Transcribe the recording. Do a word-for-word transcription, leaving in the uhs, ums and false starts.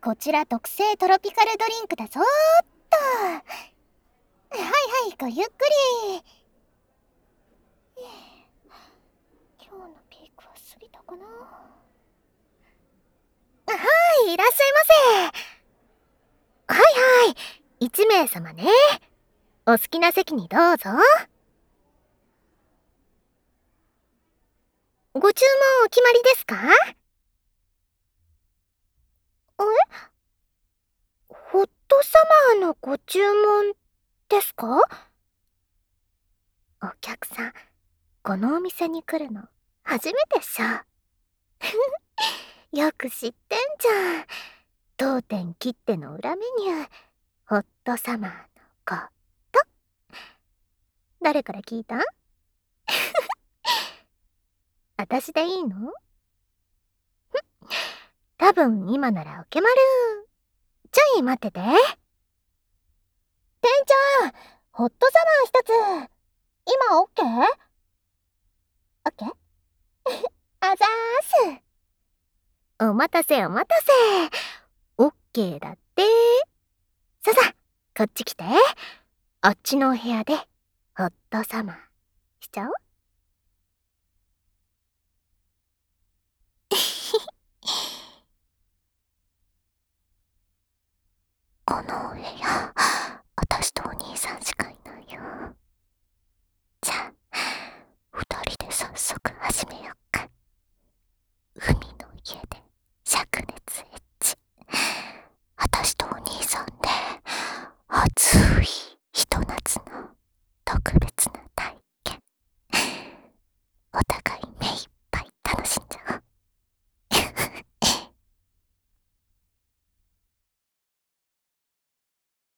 こちら特製トロピカルドリンクだぞーっと。はいはい、ごゆっくり。今日のピークは過ぎたかな。はい、いらっしゃいませ。はいはい、いちめいさまね。お好きな席にどうぞ。ご注文お決まりですか？え？ホットサマーのご注文ですか？お客さん、このお店に来るの初めてっしょ。よく知ってんじゃん。当店きっての裏メニュー、ホットサマーのこと。誰から聞いた？私でいいの？多分今ならおけまる。ちょい待ってて。店長、ホットサマー一つ。今オッケー？オッケー？あざーす。お待たせお待たせ。オッケーだって。ささ、こっち来て。あっちのお部屋でホットサマーしちゃおう。